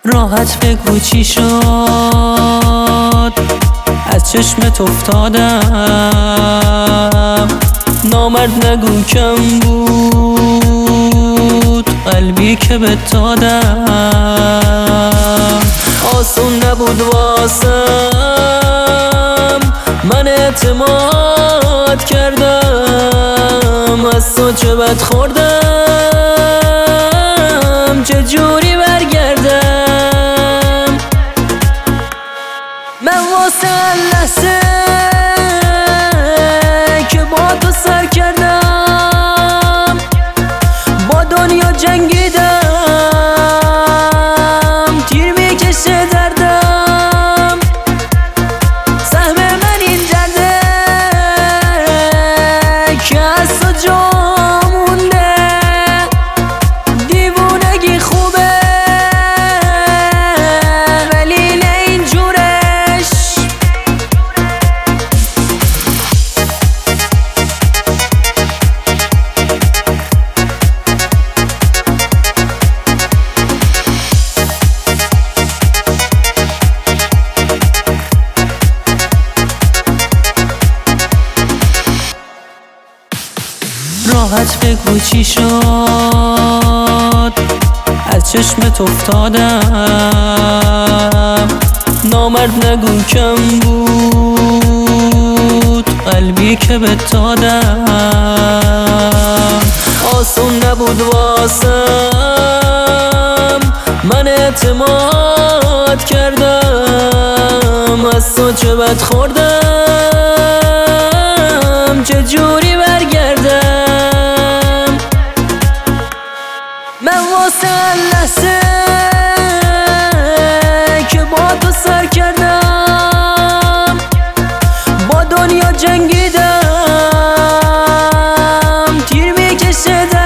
راحت بگو چی شد، از چشمت افتادم. نامرد نگو کم بود قلبی که بهت دادم. آسون نبود واسم، من اعتماد کردم، از تو چه بد خوردم، چجوری برگردم. من واسه لحظه که با تو سر کردم، با دنیا جنگیدم، تیر میکشه دردم. سهم من این درده که از تو جا مونده، دیوونگی خوبه ولی نه اینجورش. راحت بگو چی شد، از چشمت افتادم. نامرد نگو کم بود قلبی که بهت دادم. آسون نبود واسم، من اعتماد کردم، از تو چه بد خوردم، چجوری برگردم. من واسه لحظه که با تو سر کردم، با دنیا جنگیدم، تیر میکشه